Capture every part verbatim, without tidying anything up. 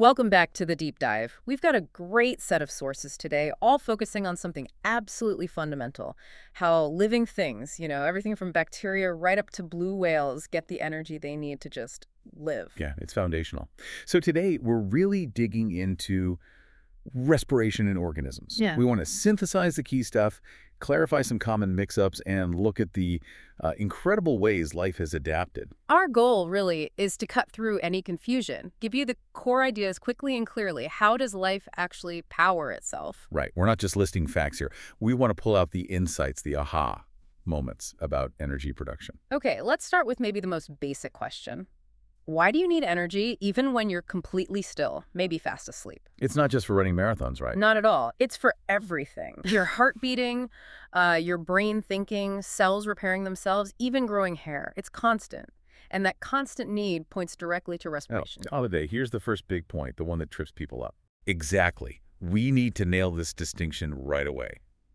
Welcome back to the deep dive. We've got a great set of sources today, all focusing on something absolutely fundamental: how living things, you know, everything from bacteria right up to blue whales, get the energy they need to just live. Yeah, it's foundational. So today we're really digging into respiration in organisms. Yeah. We want to synthesize the key stuff, clarify some common mix-ups, and look at the uh, incredible ways life has adapted. Our goal, really, is to cut through any confusion, give you the core ideas quickly and clearly. How does life actually power itself? Right. We're not just listing facts here. We want to pull out the insights, the aha moments about energy production. Okay, let's start with maybe the most basic question. Why do you need energy even when you're completely still, maybe fast asleep? It's not just for running marathons, right? Not at all. It's for everything. Your heart beating, uh, your brain thinking, cells repairing themselves, even growing hair. It's constant. And that constant need points directly to Oh, respiration. Holiday, here's the first big point, the one that trips people up. Exactly. We need to nail this distinction right away.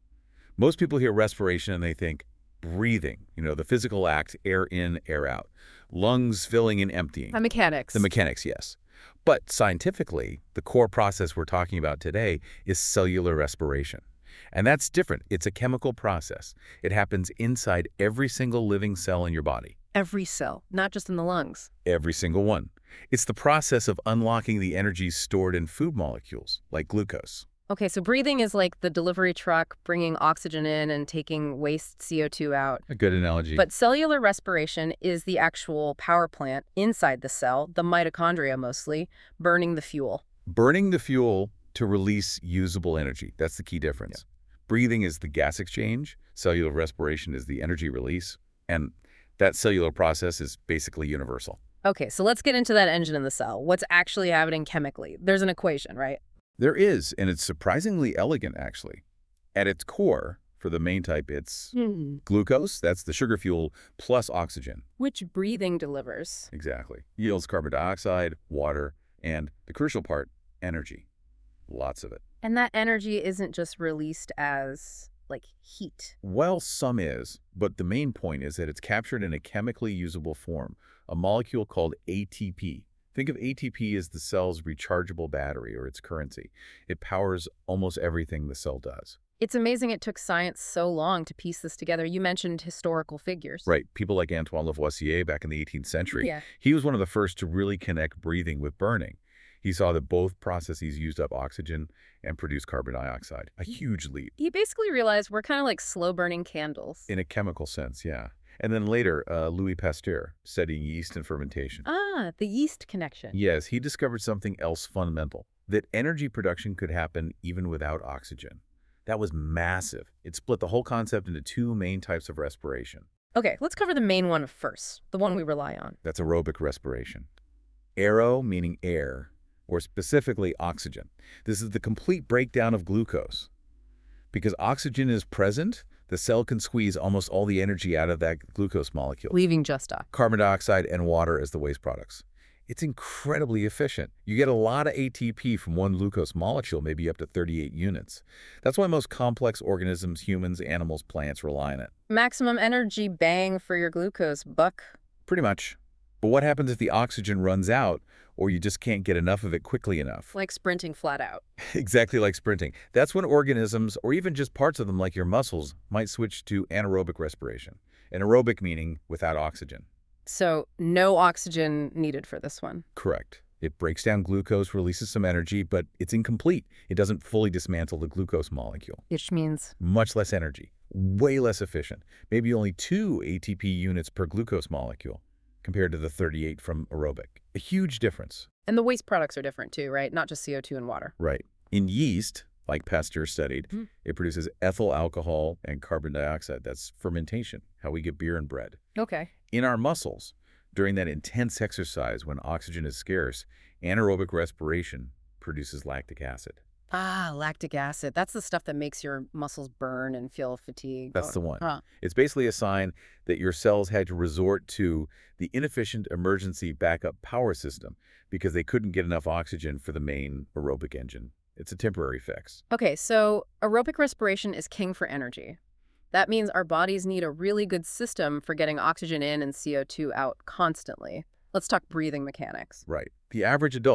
Most people hear respiration and they think breathing, you know, the physical act, air in, air out. Lungs filling and emptying. The mechanics. The mechanics, yes. But scientifically, the core process we're talking about today is cellular respiration. And that's different. It's a chemical process. It happens inside every single living cell in your body. Every cell, not just in the lungs. Every single one. It's the process of unlocking the energy stored in food molecules, like glucose. Okay, so breathing is like the delivery truck bringing oxygen in and taking waste C O two out. A good analogy. But cellular respiration is the actual power plant inside the cell, the mitochondria mostly, burning the fuel. Burning the fuel to release usable energy. That's the key difference. Yeah. Breathing is the gas exchange. Cellular respiration is the energy release. And that cellular process is basically universal. Okay, so let's get into that engine in the cell. What's actually happening chemically? There's an equation, right? There is, and it's surprisingly elegant, actually. At its core, for the main type, it's Hmm. glucose, that's the sugar fuel, plus oxygen. Which breathing delivers. Exactly. Yields carbon dioxide, water, and the crucial part, energy. Lots of it. And that energy isn't just released as, like, heat. Well, some is, but the main point is that it's captured in a chemically usable form, a molecule called A T P. Think of A T P as the cell's rechargeable battery, or its currency. It powers almost everything the cell does. It's amazing it took science so long to piece this together. You mentioned historical figures. Right. People like Antoine Lavoisier back in the eighteenth century. Yeah. He was one of the first to really connect breathing with burning. He saw that both processes used up oxygen and produced carbon dioxide. A huge leap. He basically realized we're kind of like slow-burning candles. In a chemical sense, yeah. And then later, uh, Louis Pasteur, studying yeast and fermentation. Ah, the yeast connection. Yes, he discovered something else fundamental, that energy production could happen even without oxygen. That was massive. It split the whole concept into two main types of respiration. Okay, let's cover the main one first, the one we rely on. That's aerobic respiration. Aero meaning air, or specifically oxygen. This is the complete breakdown of glucose. Because oxygen is present, the cell can squeeze almost all the energy out of that glucose molecule. Leaving just ox. Carbon dioxide and water as the waste products. It's incredibly efficient. You get a lot of A T P from one glucose molecule, maybe up to thirty-eight units. That's why most complex organisms, humans, animals, plants, rely on it. Maximum energy bang for your glucose, buck. Pretty much. But what happens if the oxygen runs out, or you just can't get enough of it quickly enough? Like sprinting flat out. Exactly like sprinting. That's when organisms, or even just parts of them like your muscles, might switch to anaerobic respiration. Anaerobic meaning without oxygen. So no oxygen needed for this one. Correct. It breaks down glucose, releases some energy, but it's incomplete. It doesn't fully dismantle the glucose molecule. Which means? Much less energy. Way less efficient. Maybe only two A T P units per glucose molecule compared to the thirty-eight from aerobic. A huge difference. And the waste products are different too, right? Not just C O two and water. Right. In yeast, like Pasteur studied, Mm. it produces ethyl alcohol and carbon dioxide. That's fermentation, how we get beer and bread. Okay. In our muscles, during that intense exercise when oxygen is scarce, anaerobic respiration produces lactic acid. Ah, lactic acid. That's the stuff that makes your muscles burn and feel fatigue. That's the one. Huh. It's basically a sign that your cells had to resort to the inefficient emergency backup power system because they couldn't get enough oxygen for the main aerobic engine. It's a temporary fix. Okay, so aerobic respiration is king for energy. That means our bodies need a really good system for getting oxygen in and C O two out constantly. Let's talk breathing mechanics. Right. The average adult,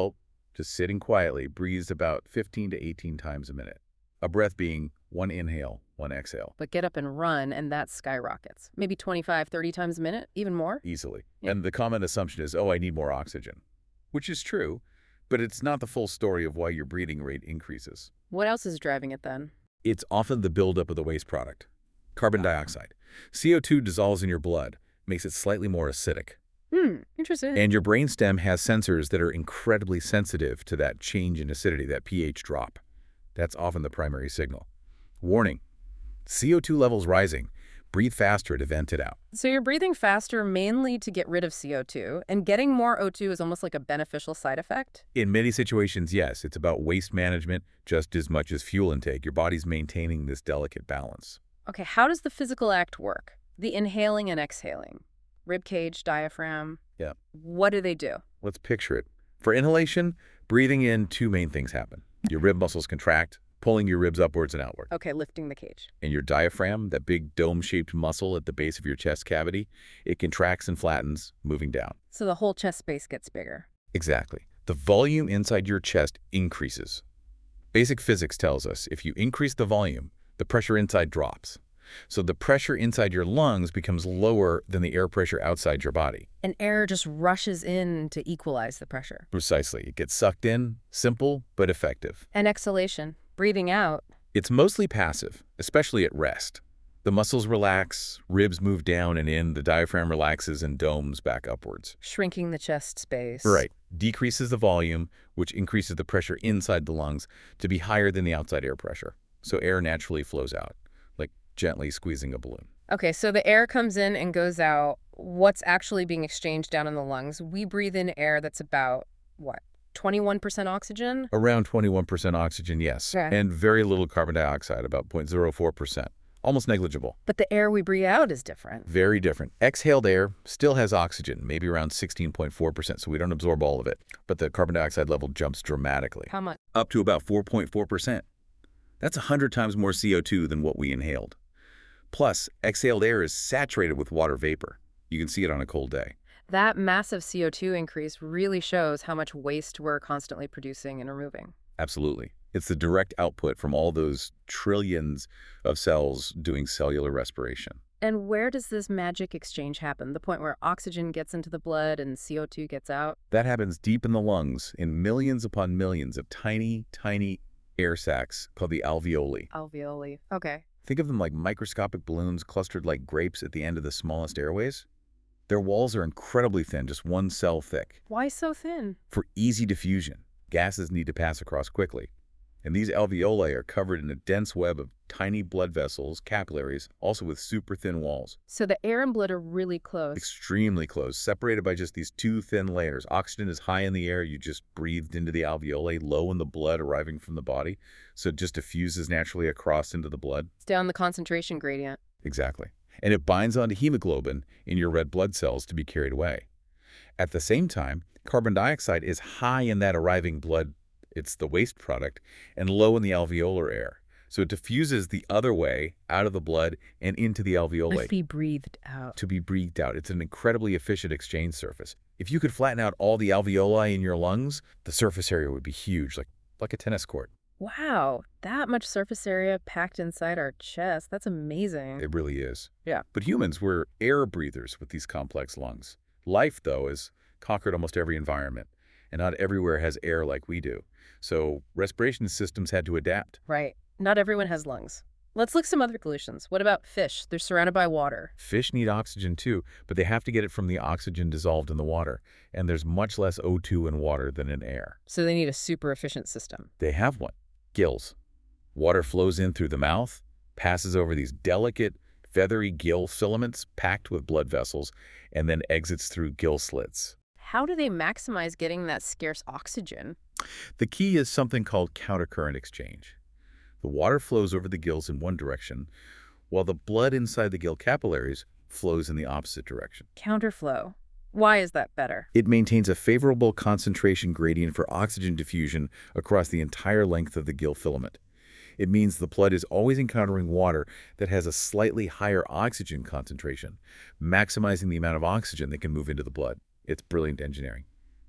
just sitting quietly, breathes about fifteen to eighteen times a minute. A breath being one inhale, one exhale. But get up and run, and that skyrockets. Maybe twenty-five, thirty times a minute, even more? Easily. Yeah. And the common assumption is, oh, I need more oxygen, which is true, but it's not the full story of why your breathing rate increases. What else is driving it then? It's often the buildup of the waste product, carbon dioxide. C O two dissolves in your blood, makes it slightly more acidic. Hmm, interesting. And your brainstem has sensors that are incredibly sensitive to that change in acidity, that pH drop. That's often the primary signal. Warning, C O two levels rising. Breathe faster to vent it out. So you're breathing faster mainly to get rid of C O two, and getting more O two is almost like a beneficial side effect? In many situations, yes, it's about waste management just as much as fuel intake. Your body's maintaining this delicate balance. Okay, how does the physical act work? The inhaling and exhaling. Rib cage, diaphragm. Yeah. What do they do? Let's picture it. For inhalation, breathing in, two main things happen. Your rib muscles contract, pulling your ribs upwards and outward. Okay, lifting the cage. And your diaphragm, that big dome-shaped muscle at the base of your chest cavity, it contracts and flattens, moving down. So the whole chest space gets bigger. Exactly. The volume inside your chest increases. Basic physics tells us if you increase the volume, the pressure inside drops. So the pressure inside your lungs becomes lower than the air pressure outside your body. And air just rushes in to equalize the pressure. Precisely. It gets sucked in, simple but effective. And exhalation, breathing out. It's mostly passive, especially at rest. The muscles relax, ribs move down and in, the diaphragm relaxes and domes back upwards. Shrinking the chest space. Right. Decreases the volume, which increases the pressure inside the lungs to be higher than the outside air pressure. So air naturally flows out, like gently squeezing a balloon. Okay, so the air comes in and goes out. What's actually being exchanged down in the lungs? We breathe in air that's about, what, twenty-one percent oxygen? Around twenty-one percent oxygen, yes. Okay. And very little carbon dioxide, about zero point zero four percent. Almost negligible. But the air we breathe out is different. Very different. Exhaled air still has oxygen, maybe around sixteen point four percent, so we don't absorb all of it. But the carbon dioxide level jumps dramatically. How much? Up to about four point four percent. That's one hundred times more C O two than what we inhaled. Plus, exhaled air is saturated with water vapor. You can see it on a cold day. That massive C O two increase really shows how much waste we're constantly producing and removing. Absolutely. It's the direct output from all those trillions of cells doing cellular respiration. And where does this magic exchange happen? The point where oxygen gets into the blood and C O two gets out? That happens deep in the lungs in millions upon millions of tiny, tiny air sacs called the alveoli. Alveoli. Okay. Think of them like microscopic balloons clustered like grapes at the end of the smallest airways. Their walls are incredibly thin, just one cell thick. Why so thin? For easy diffusion, gases need to pass across quickly. And these alveoli are covered in a dense web of tiny blood vessels, capillaries, also with super thin walls. So the air and blood are really close. Extremely close, separated by just these two thin layers. Oxygen is high in the air. You just breathed into the alveoli, low in the blood arriving from the body. So it just diffuses naturally across into the blood. It's down the concentration gradient. Exactly. And it binds onto hemoglobin in your red blood cells to be carried away. At the same time, carbon dioxide is high in that arriving blood. It's the waste product, and low in the alveolar air. So it diffuses the other way out of the blood and into the alveoli. To be breathed out. To be breathed out. It's an incredibly efficient exchange surface. If you could flatten out all the alveoli in your lungs, the surface area would be huge, like, like a tennis court. Wow, that much surface area packed inside our chest. That's amazing. It really is. Yeah. But humans, we're air breathers with these complex lungs. Life, though, has conquered almost every environment, and not everywhere has air like we do. So respiration systems had to adapt. Right. Not everyone has lungs. Let's look some other pollutions. What about fish? They're surrounded by water. Fish need oxygen too, but they have to get it from the oxygen dissolved in the water. And there's much less O two in water than in air. So they need a super efficient system. They have one. Gills. Water flows in through the mouth, passes over these delicate, feathery gill filaments packed with blood vessels, and then exits through gill slits. How do they maximize getting that scarce oxygen? The key is something called countercurrent exchange. The water flows over the gills in one direction, while the blood inside the gill capillaries flows in the opposite direction. Counterflow. Why is that better? It maintains a favorable concentration gradient for oxygen diffusion across the entire length of the gill filament. It means the blood is always encountering water that has a slightly higher oxygen concentration, maximizing the amount of oxygen that can move into the blood. It's brilliant engineering.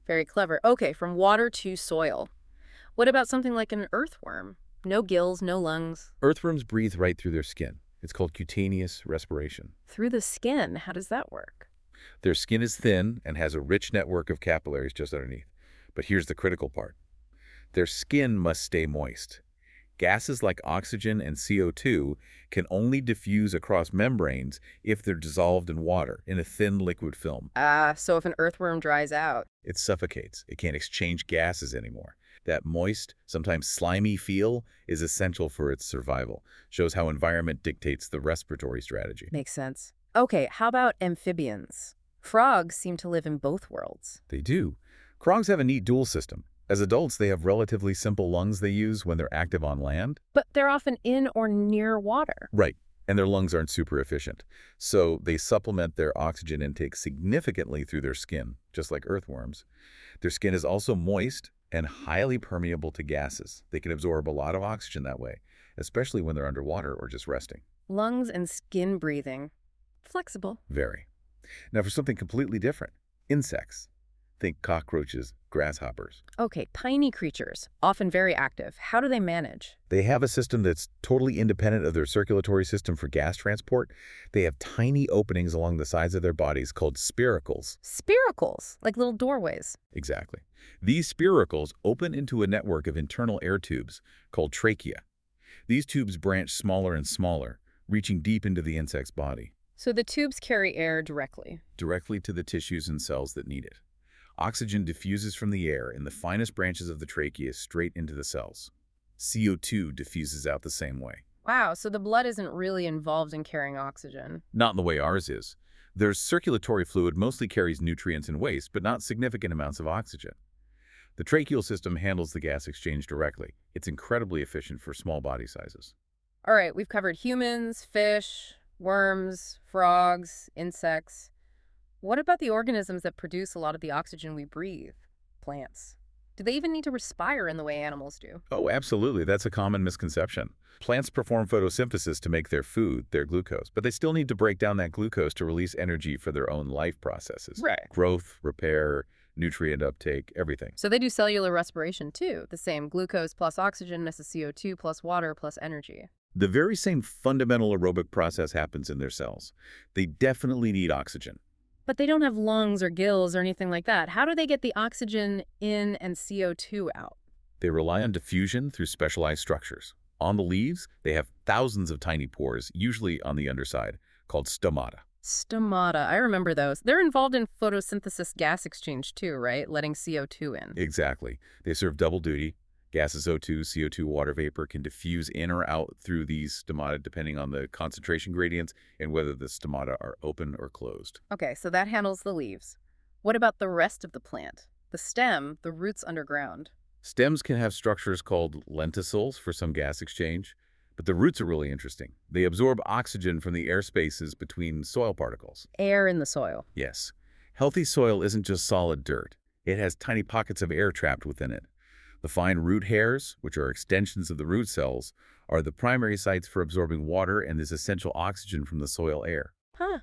Very clever. Okay, from water to soil. What about something like an earthworm? No gills, no lungs. Earthworms breathe right through their skin. It's called cutaneous respiration. Through the skin, how does that work? Their skin is thin and has a rich network of capillaries just underneath. But here's the critical part. Their skin must stay moist. Gases like oxygen and C O two can only diffuse across membranes if they're dissolved in water in a thin liquid film. Ah, so if an earthworm dries out. It suffocates. It can't exchange gases anymore. That moist, sometimes slimy feel is essential for its survival. Shows how environment dictates the respiratory strategy. Makes sense. Okay, how about amphibians? Frogs seem to live in both worlds. They do. Frogs have a neat dual system. As adults, they have relatively simple lungs they use when they're active on land. But they're often in or near water. Right. And their lungs aren't super efficient. So they supplement their oxygen intake significantly through their skin, just like earthworms. Their skin is also moist and highly permeable to gases. They can absorb a lot of oxygen that way, especially when they're underwater or just resting. Lungs and skin breathing. Flexible. Very. Now for something completely different, insects. Think cockroaches, grasshoppers. Okay, tiny creatures, often very active. How do they manage? They have a system that's totally independent of their circulatory system for gas transport. They have tiny openings along the sides of their bodies called spiracles. Spiracles, like little doorways. Exactly. These spiracles open into a network of internal air tubes called trachea. These tubes branch smaller and smaller, reaching deep into the insect's body. So the tubes carry air directly. Directly to the tissues and cells that need it. Oxygen diffuses from the air in the finest branches of the trachea straight into the cells. C O two diffuses out the same way. Wow, so the blood isn't really involved in carrying oxygen. Not in the way ours is. Their circulatory fluid mostly carries nutrients and waste, but not significant amounts of oxygen. The tracheal system handles the gas exchange directly. It's incredibly efficient for small body sizes. All right, we've covered humans, fish, worms, frogs, insects. What about the organisms that produce a lot of the oxygen we breathe? Plants. Do they even need to respire in the way animals do? Oh, absolutely. That's a common misconception. Plants perform photosynthesis to make their food, their glucose, but they still need to break down that glucose to release energy for their own life processes. Right. Growth, repair, nutrient uptake, everything. So they do cellular respiration too, the same glucose plus oxygen as the C O two plus water plus energy. The very same fundamental aerobic process happens in their cells. They definitely need oxygen. But they don't have lungs or gills or anything like that. How do they get the oxygen in and C O two out? They rely on diffusion through specialized structures. On the leaves, they have thousands of tiny pores, usually on the underside, called stomata. Stomata, I remember those. They're involved in photosynthesis gas exchange too, right? Letting C O two in. Exactly. They serve double duty. Gases O two, C O two, water vapor can diffuse in or out through these stomata depending on the concentration gradients and whether the stomata are open or closed. Okay, so that handles the leaves. What about the rest of the plant? The stem, the roots underground. Stems can have structures called lenticels for some gas exchange, but the roots are really interesting. They absorb oxygen from the air spaces between soil particles. Air in the soil. Yes. Healthy soil isn't just solid dirt. It has tiny pockets of air trapped within it. The fine root hairs, which are extensions of the root cells, are the primary sites for absorbing water and this essential oxygen from the soil air. Huh.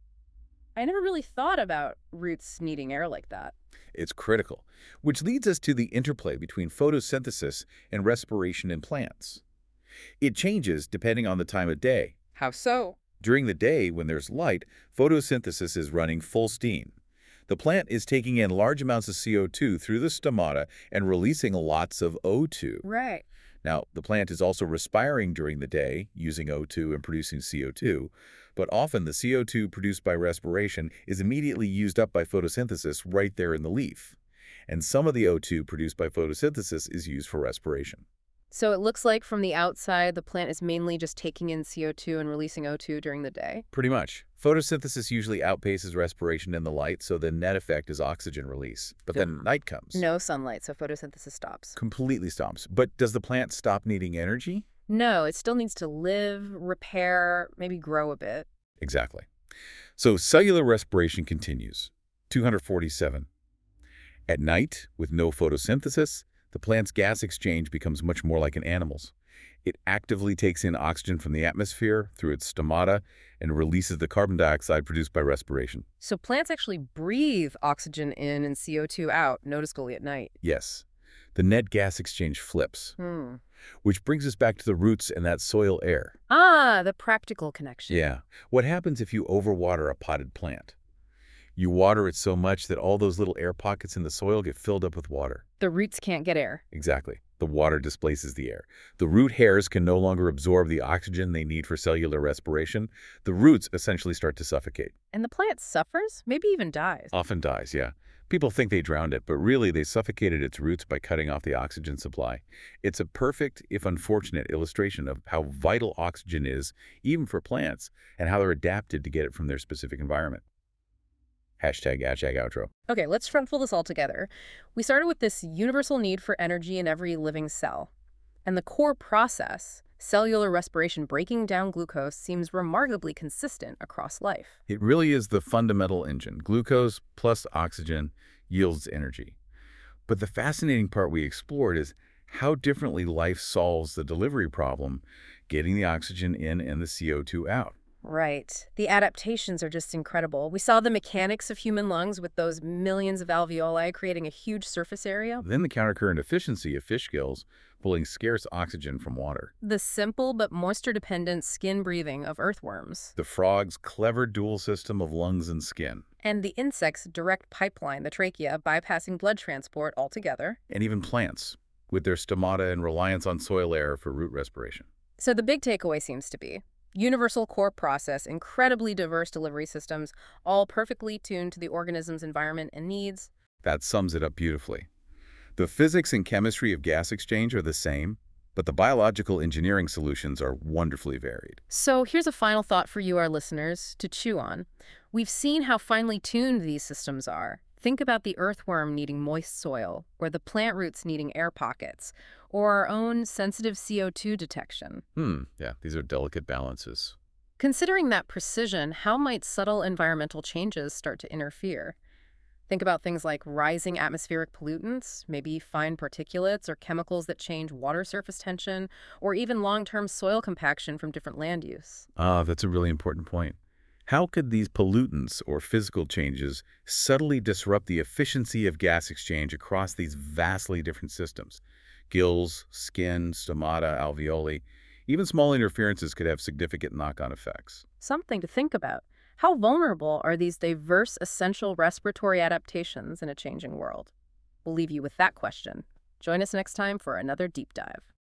I never really thought about roots needing air like that. It's critical, which leads us to the interplay between photosynthesis and respiration in plants. It changes depending on the time of day. How so? During the day, when there's light, photosynthesis is running full steam. The plant is taking in large amounts of C O two through the stomata and releasing lots of O two. Right. Now, the plant is also respiring during the day, using O two and producing C O two, but often the C O two produced by respiration is immediately used up by photosynthesis right there in the leaf. And some of the O two produced by photosynthesis is used for respiration. So it looks like from the outside, the plant is mainly just taking in C O two and releasing O two during the day? Pretty much. Photosynthesis usually outpaces respiration in the light, so the net effect is oxygen release. But then night comes. No sunlight, so photosynthesis stops. Completely stops. But does the plant stop needing energy? No, it still needs to live, repair, maybe grow a bit. Exactly. So cellular respiration continues. two hundred forty-seven. At night, with no photosynthesis, The plant's gas exchange becomes much more like an animal's. It actively takes in oxygen from the atmosphere through its stomata and releases the carbon dioxide produced by respiration. So plants actually breathe oxygen in and C O two out, noticeably at night. Yes, the net gas exchange flips, Hmm. which brings us back to the roots and that soil air. Ah, the practical connection. Yeah. What happens if you overwater a potted plant? You water it so much that all those little air pockets in the soil get filled up with water. The roots can't get air. Exactly. The water displaces the air. The root hairs can no longer absorb the oxygen they need for cellular respiration. The roots essentially start to suffocate. And the plant suffers, maybe even dies. Often dies, yeah. People think they drowned it, but really they suffocated its roots by cutting off the oxygen supply. It's a perfect, if unfortunate, illustration of how vital oxygen is, even for plants, and how they're adapted to get it from their specific environment. Hashtag, hashtag outro. Okay, let's try and pull this all together. We started with this universal need for energy in every living cell. And the core process, cellular respiration breaking down glucose, seems remarkably consistent across life. It really is the fundamental engine. Glucose plus oxygen yields energy. But the fascinating part we explored is how differently life solves the delivery problem, getting the oxygen in and the C O two out. Right. The adaptations are just incredible. We saw the mechanics of human lungs with those millions of alveoli creating a huge surface area. Then the countercurrent efficiency of fish gills pulling scarce oxygen from water. The simple but moisture-dependent skin breathing of earthworms. The frog's clever dual system of lungs and skin. And the insect's direct pipeline, the trachea, bypassing blood transport altogether. And even plants, with their stomata and reliance on soil air for root respiration. So the big takeaway seems to be universal core process, incredibly diverse delivery systems, all perfectly tuned to the organism's environment and needs. That sums it up beautifully. The physics and chemistry of gas exchange are the same, but the biological engineering solutions are wonderfully varied. So here's a final thought for you, our listeners, to chew on. We've seen how finely tuned these systems are. Think about the earthworm needing moist soil, or the plant roots needing air pockets, or our own sensitive C O two detection. Hmm, yeah, these are delicate balances. Considering that precision, how might subtle environmental changes start to interfere? Think about things like rising atmospheric pollutants, maybe fine particulates or chemicals that change water surface tension, or even long-term soil compaction from different land use. Ah, that's a really important point. How could these pollutants or physical changes subtly disrupt the efficiency of gas exchange across these vastly different systems? Gills, skin, stomata, alveoli, even small interferences could have significant knock-on effects. Something to think about. How vulnerable are these diverse, essential respiratory adaptations in a changing world? We'll leave you with that question. Join us next time for another deep dive.